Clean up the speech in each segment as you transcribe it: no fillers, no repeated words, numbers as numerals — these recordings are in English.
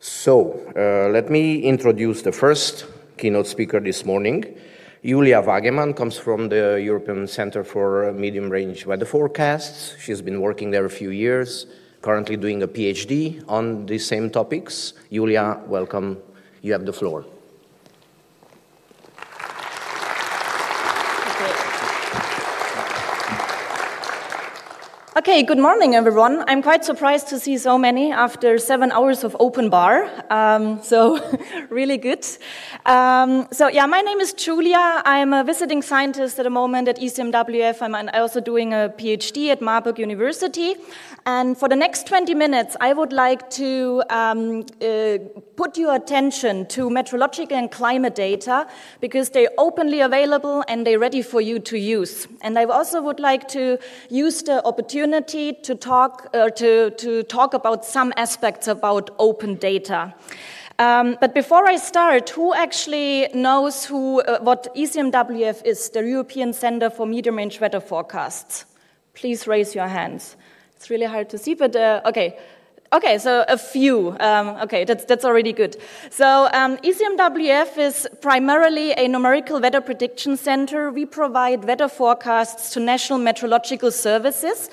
Let me introduce the first keynote speaker this morning. Julia Wagemann comes from the European Center for Medium-Range Weather Forecasts. She's been working there a few years, currently doing a PhD on these same topics. Julia, welcome. You have the floor. Okay, good morning, everyone. I'm quite surprised to see so many after 7 hours of open bar. Really good. My name is Julia. I'm a visiting scientist at the moment at ECMWF. I'm also doing a PhD at Marburg University. And for the next 20 minutes, I would like to put your attention to meteorological and climate data because they're openly available and they're ready for you to use. And I also would like to use the opportunity to talk about some aspects about open data. But before I start, who actually knows what ECMWF is, the European Center for Medium-Range Weather Forecasts? Please raise your hands. It's really hard to see, but okay. Okay, so a few. That's already good. So ECMWF is primarily a numerical weather prediction center. We provide weather forecasts to national meteorological services.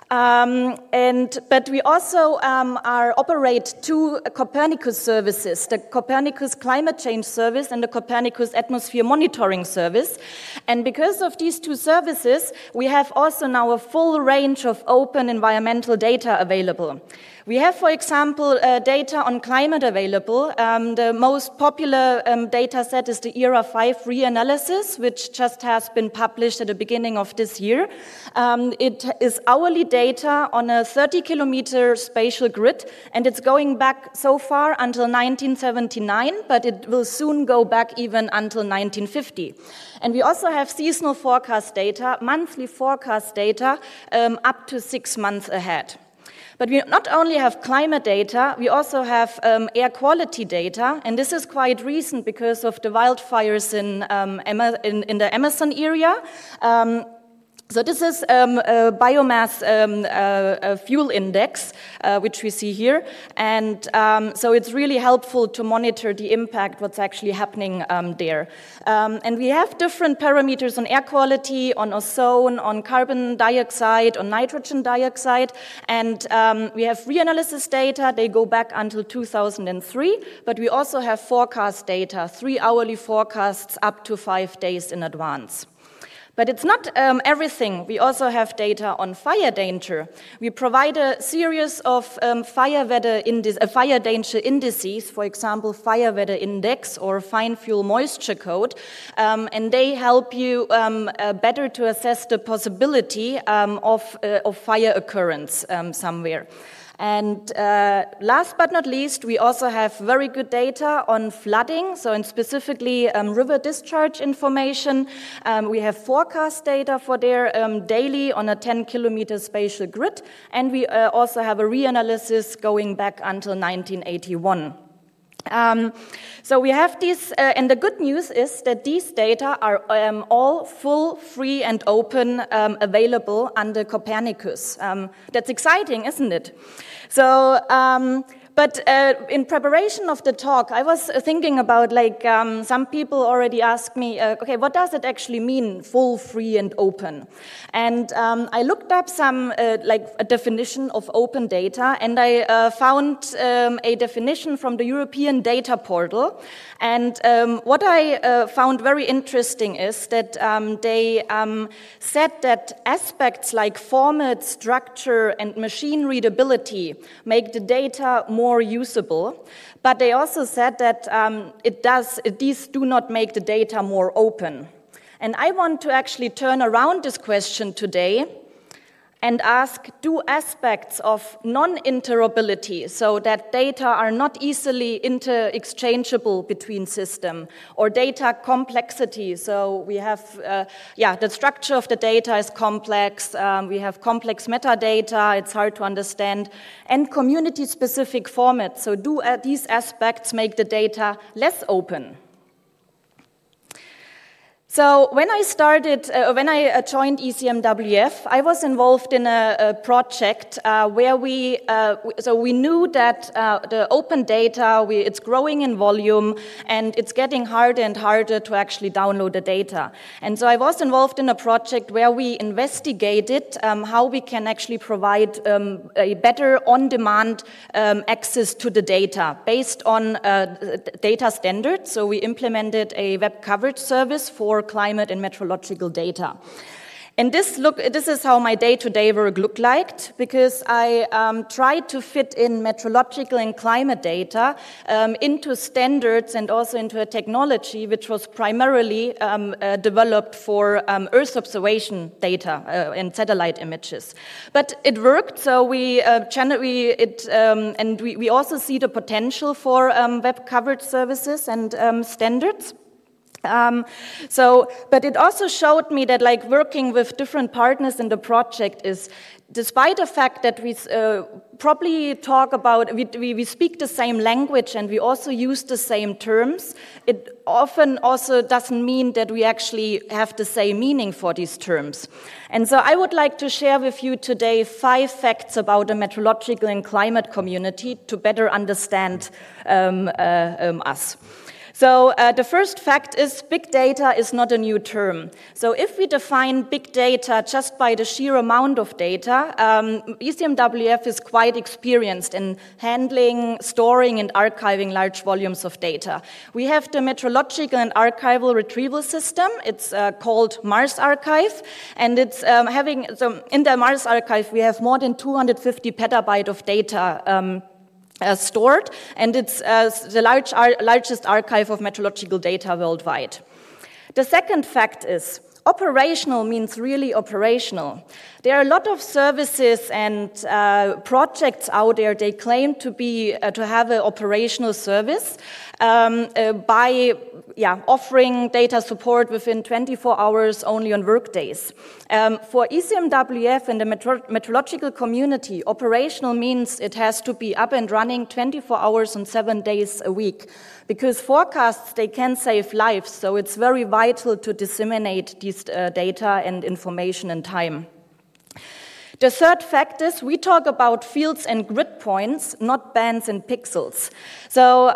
But we also operate two Copernicus services, the Copernicus Climate Change Service and the Copernicus Atmosphere Monitoring Service. And because of these two services, we have also now a full range of open environmental data available. We have, for example, data on climate available. The most popular data set is the ERA5 reanalysis, which just has been published at the beginning of this year. It is hourly data on a 30-kilometer spatial grid, and it's going back so far until 1979, but it will soon go back even until 1950. And we also have seasonal forecast data, monthly forecast data, up to 6 months ahead. But we not only have climate data, we also have air quality data, and this is quite recent because of the wildfires in the Amazon area. So this is a biomass fuel index, which we see here. And so it's really helpful to monitor the impact, what's actually happening there. And we have different parameters on air quality, on ozone, on carbon dioxide, on nitrogen dioxide. And we have reanalysis data. They go back until 2003. But we also have forecast data, 3 hourly forecasts up to 5 days in advance. But it's not everything. We also have data on fire danger. We provide a series of fire danger indices, for example, fire weather index or fine fuel moisture code, and they help you better to assess the possibility of fire occurrence somewhere. And last but not least, we also have very good data on flooding, and specifically river discharge information. We have forecast data for there daily on a 10-kilometer spatial grid, and we also have a reanalysis going back until 1981. So we have these, and the good news is that these data are all full, free, and open available under Copernicus. That's exciting, isn't it? So, but in preparation of the talk, I was thinking about, some people already asked me, okay, what does it actually mean, full, free, and open? And I looked up a definition of open data, and I found a definition from the European Data Portal. And what I found very interesting is that they said that aspects like format, structure, and machine readability make the data more usable, but they also said that these do not make the data more open. And I want to actually turn around this question today and ask, do aspects of non-interoperability, so that data are not easily inter-exchangeable between systems, or data complexity, so we have, the structure of the data is complex, we have complex metadata, it's hard to understand, and community-specific formats, so do these aspects make the data less open? So when I joined ECMWF, I was involved in a project where we knew that the open data, it's growing in volume, and it's getting harder and harder to actually download the data. And so I was involved in a project where we investigated how we can actually provide a better on-demand access to the data based on data standards. So we implemented a web coverage service for climate and meteorological data. And this is how my day-to-day work looked like, because I tried to fit in meteorological and climate data into standards and also into a technology which was primarily developed for Earth observation data and satellite images. But it worked, so we also see the potential for web coverage services and standards. But it also showed me that, like, working with different partners in the project is, despite the fact that we probably talk about, we speak the same language and we also use the same terms, it often also doesn't mean that we actually have the same meaning for these terms. And so I would like to share with you today 5 facts about the meteorological and climate community to better understand us. So the first fact is big data is not a new term. So if we define big data just by the sheer amount of data, ECMWF is quite experienced in handling, storing, and archiving large volumes of data. We have the Meteorological and Archival Retrieval System. It's called Mars Archive, and it's in the Mars Archive we have more than 250 petabytes of data stored, and it's the largest archive of meteorological data worldwide. The second fact is, operational means really operational. There are a lot of services and projects out there. They claim to have an operational service by offering data support within 24 hours only on work days. For ECMWF and the meteorological community, operational means it has to be up and running 24 hours and 7 days a week. Because forecasts, they can save lives, so it's very vital to disseminate these data and information in time. The third fact is we talk about fields and grid points, not bands and pixels. So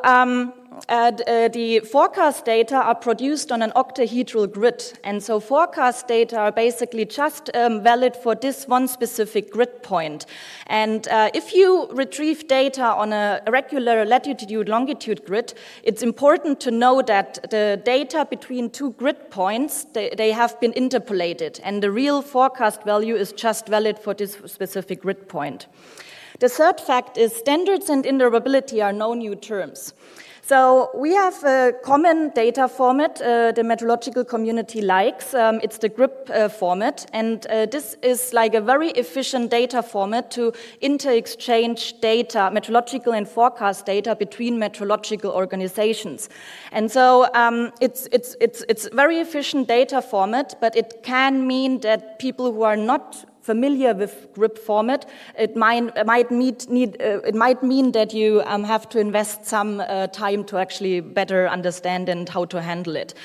the forecast data are produced on an octahedral grid, and so forecast data are basically just valid for this one specific grid point. And if you retrieve data on a regular latitude-longitude grid, it's important to know that the data between 2 grid points, they have been interpolated, and the real forecast value is just valid for this specific grid point. The third fact is standards and interoperability are no new terms. So we have a common data format the meteorological community likes. It's the GRIP format, and this is like a very efficient data format to inter-exchange data, meteorological and forecast data between meteorological organizations. And so it's very efficient data format, but it can mean that people who are not familiar with GRIP format, it might mean that you have to invest some time to actually better understand and how to handle it.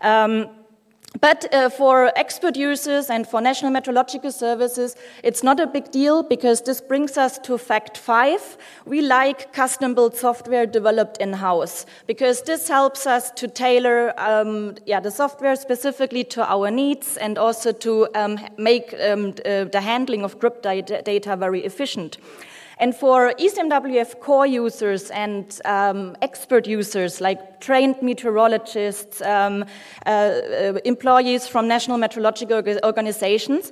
But for expert users and for National Meteorological Services, it's not a big deal, because this brings us to fact 5. We like custom-built software developed in-house, because this helps us to tailor the software specifically to our needs, and also to make the handling of GRIP data very efficient. And for ECMWF core users and expert users, like trained meteorologists, employees from national meteorological organizations,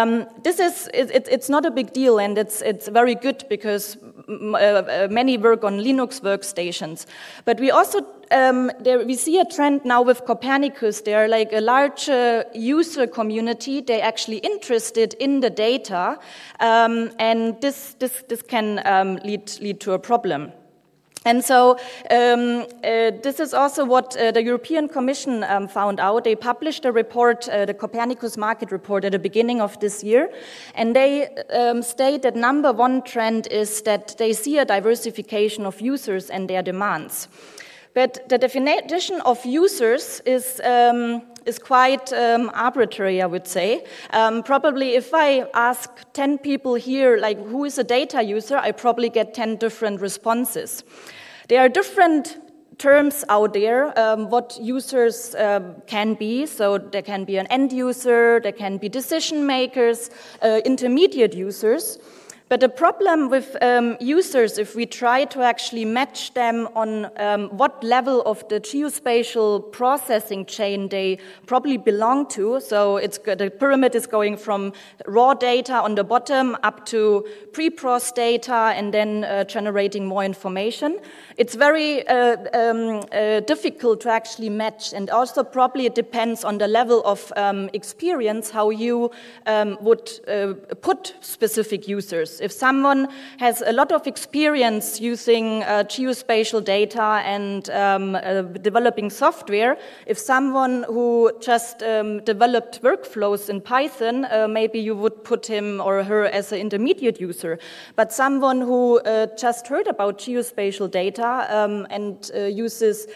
it's not a big deal, and it's very good, because many work on Linux workstations. But we also we see a trend now with Copernicus. They are like a large user community. They're actually interested in the data, and this can lead to a problem. And so this is also what the European Commission found out. They published a report, the Copernicus Market Report, at the beginning of this year, and they state that number one trend is that they see a diversification of users and their demands. But the definition of users is quite arbitrary, I would say. Probably if I ask 10 people here, like, who is a data user, I probably get 10 different responses. There are different terms out there, what users can be. So there can be an end user, there can be decision makers, intermediate users. But the problem with users, if we try to actually match them on what level of the geospatial processing chain they probably belong to, so the pyramid is going from raw data on the bottom up to pre-processed data and then generating more information. It's very difficult to actually match, and also probably it depends on the level of experience how you would put specific users. If someone has a lot of experience using geospatial data and developing software, if someone who just developed workflows in Python, maybe you would put him or her as an intermediate user. But someone who just heard about geospatial data and uses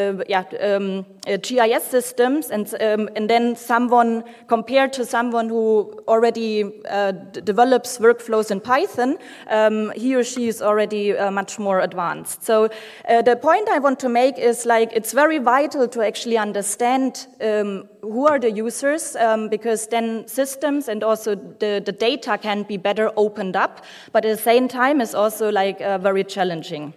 GIS systems, and then someone compared to someone who already develops workflows in Python, he or she is already much more advanced. So the point I want to make is, like, it's very vital to actually understand who are the users, because then systems and also the data can be better opened up, but at the same time it's also like very challenging.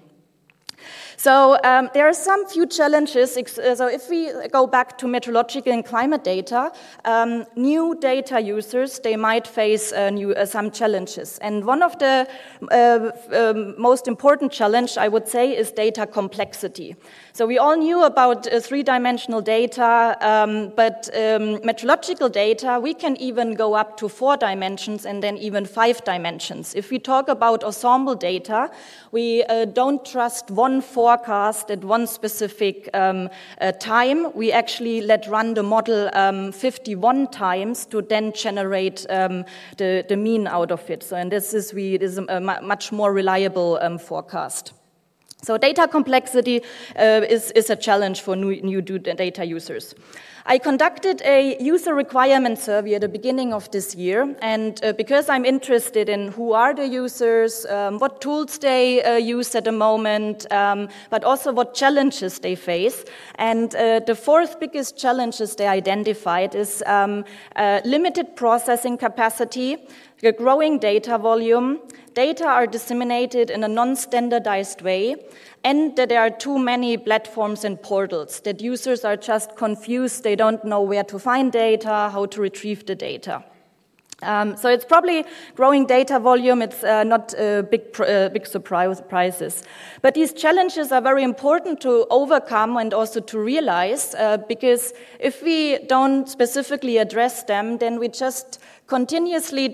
So there are some few challenges. So if we go back to meteorological and climate data, new data users, they might face some challenges. And one of the most important challenge, I would say, is data complexity. So we all knew about three-dimensional data, but meteorological data, we can even go up to 4 dimensions and then even 5 dimensions. If we talk about ensemble data, we don't trust one forecast at one specific time. We actually let run the model 51 times to then generate the mean out of it. So, and this is a much more reliable forecast. So data complexity is a challenge for new data users. I conducted a user requirement survey at the beginning of this year, and because I'm interested in who are the users, what tools they use at the moment, but also what challenges they face. And the 4th biggest challenges they identified is limited processing capacity, the growing data volume, data are disseminated in a non-standardized way, and that there are too many platforms and portals, that users are just confused, they don't know where to find data, how to retrieve the data. So it's probably growing data volume, it's not big surprises. But these challenges are very important to overcome and also to realize, because if we don't specifically address them, then we just continuously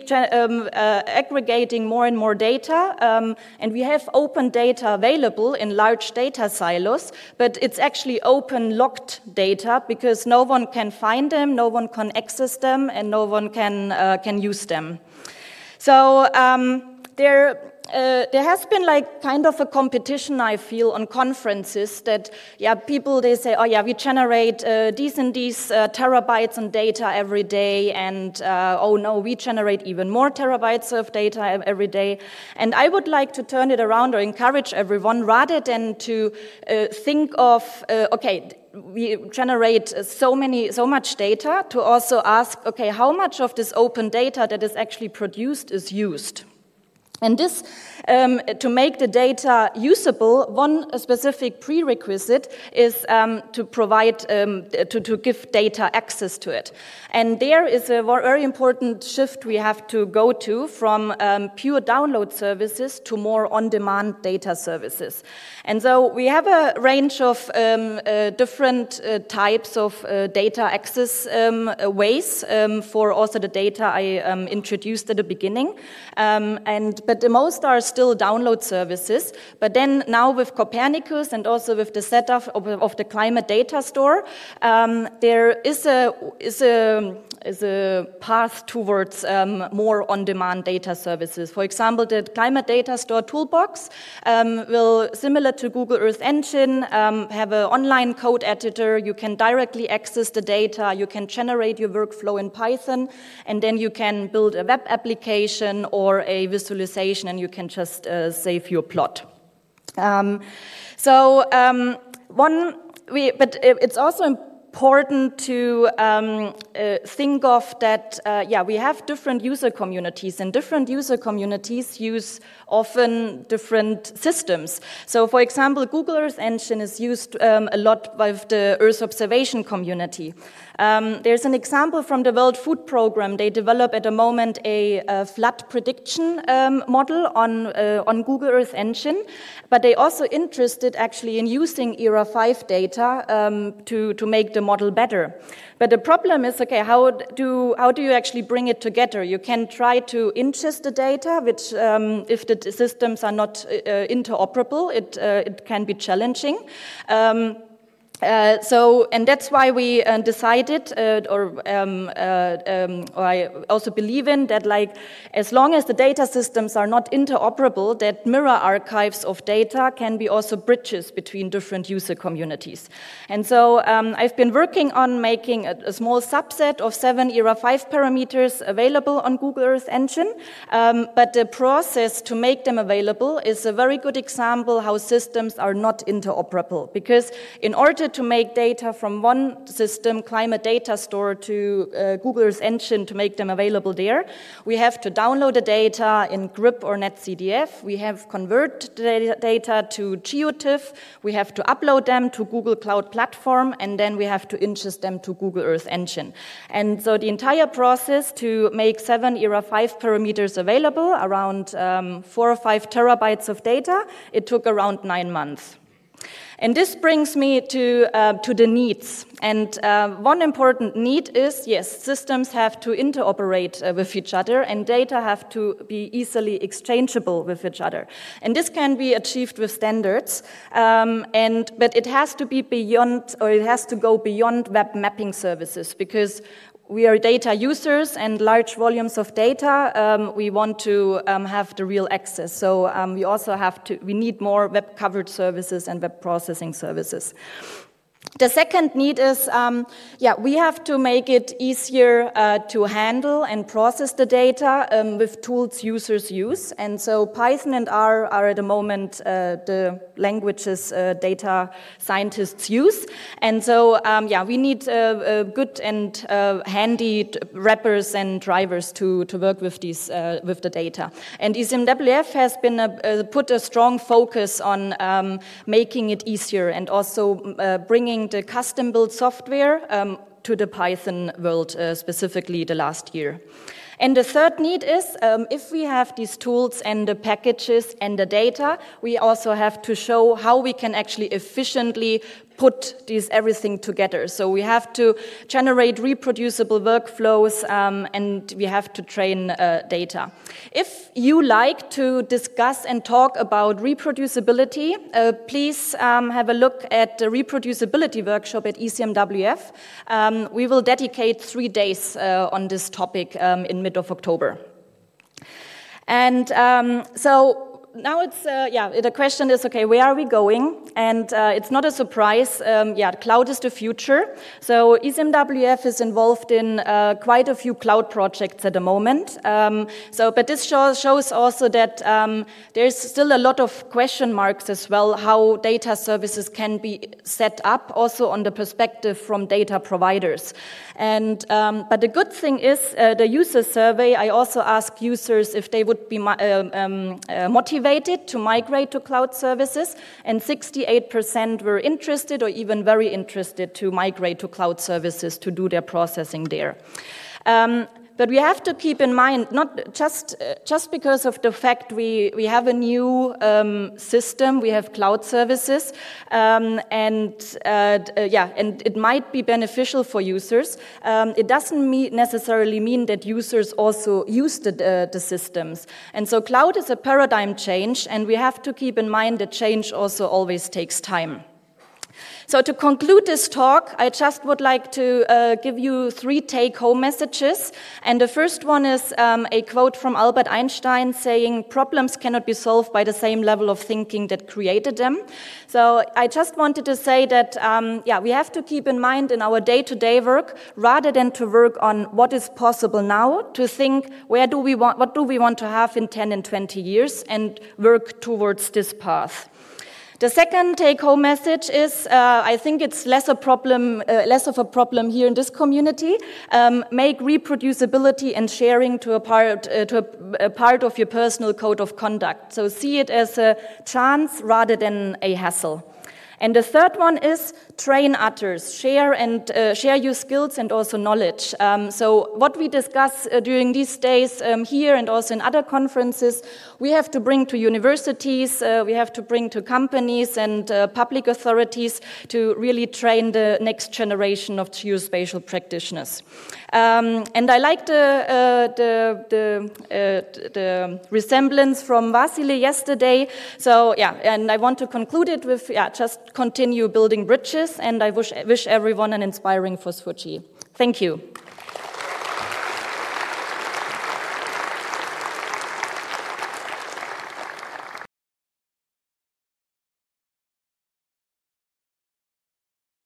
aggregating more and more data, and we have open data available in large data silos, but it's actually open locked data because no one can find them, no one can access them, and no one can use them. So there has been like kind of a competition, I feel, on conferences that, people, they say, we generate these and these terabytes of data every day, and oh no, we generate even more terabytes of data every day. And I would like to turn it around or encourage everyone, rather than to think of, we generate so much data, to also ask, how much of this open data that is actually produced is used? And this, to make the data usable, one specific prerequisite is to provide, to give data access to it. And there is a very important shift we have to go to from pure download services to more on-demand data services. And so we have a range of different types of data access ways for also the data I introduced at the beginning. But the most are still download services. But then now with Copernicus and also with the setup of the Climate Data Store, there is a path towards more on-demand data services. For example, the Climate Data Store Toolbox will, similar to Google Earth Engine, have an online code editor. You can directly access the data. You can generate your workflow in Python, and then you can build a web application or a visualization, and you can just save your plot. But it's also important to think of that, we have different user communities, and different user communities use often different systems. So, for example, Google Earth Engine is used a lot by the Earth observation community. There's an example from the World Food Programme. They develop at the moment a flood prediction model on Google Earth Engine, but they also interested actually in using ERA 5 data to make the model better. But the problem is, okay, how do you actually bring it together? You can try to ingest the data, which if the systems are not interoperable, it can be challenging. And that's why we decided, or I also believe in that, like, as long as the data systems are not interoperable, that mirror archives of data can be also bridges between different user communities. And so I've been working on making a small subset of 7 ERA 5 parameters available on Google Earth Engine, but the process to make them available is a very good example how systems are not interoperable, because in order to make data from one system, Climate Data Store, to Google Earth Engine to make them available there, we have to download the data in GRIB or NetCDF, we have convert the data to GeoTIFF, we have to upload them to Google Cloud Platform, and then we have to ingest them to Google Earth Engine. And so the entire process to make 7 ERA 5 parameters available, around 4 or 5 terabytes of data, it took around 9 months. And this brings me to the needs. And one important need is, yes, systems have to interoperate with each other, and data have to be easily exchangeable with each other. And this can be achieved with standards, but it has to be beyond, or it has to go beyond web mapping services, because we are data users, and large volumes of data, we want to have the real access. So we need more web covered services and web processing services. The second need is, we have to make it easier to handle and process the data with tools users use. And so Python and R are at the moment the languages data scientists use. And so, we need good and handy wrappers and drivers to work with these with the data. And ECMWF has been put a strong focus on making it easier, and also bringing the custom-built software to the Python world, specifically the last year. And the third need is, if we have these tools and the packages and the data, we also have to show how we can actually efficiently put everything together. So we have to generate reproducible workflows, and we have to train data. If you like to discuss and talk about reproducibility, please have a look at the reproducibility workshop at ECMWF. We will dedicate 3 days on this topic in mid of October. And so now it's, the question is, okay, where are we going? And it's not a surprise, cloud is the future. So ECMWF is involved in quite a few cloud projects at the moment. But this shows also that there's still a lot of question marks as well, how data services can be set up, also on the perspective from data providers. And but the good thing is, the user survey, I also asked users if they would be motivated to migrate to cloud services, and 68% were interested or even very interested to migrate to cloud services to do their processing there. But we have to keep in mind, not just because of the fact we have a new system, we have cloud services, and it might be beneficial for users. It doesn't necessarily mean that users also use the systems. And so cloud is a paradigm change, and we have to keep in mind that change also always takes time. So to conclude this talk, I just would like to give you 3 take-home messages. And the first one is a quote from Albert Einstein saying, "Problems cannot be solved by the same level of thinking that created them." So I just wanted to say that, we have to keep in mind in our day-to-day work, rather than to work on what is possible now, to think what do we want to have in 10 and 20 years and work towards this path. The second take-home message is, I think it's less of a problem here in this community. Make reproducibility and sharing to a part of your personal code of conduct. So see it as a chance rather than a hassle. And the third one is train others, share your skills and also knowledge. So what we discuss during these days here and also in other conferences, we have to bring to universities, we have to bring to companies and public authorities to really train the next generation of geospatial practitioners. And I like the resemblance from Vasily yesterday. So and I want to conclude it with just continue building bridges, and I wish everyone an inspiring FOSS4G. Thank you.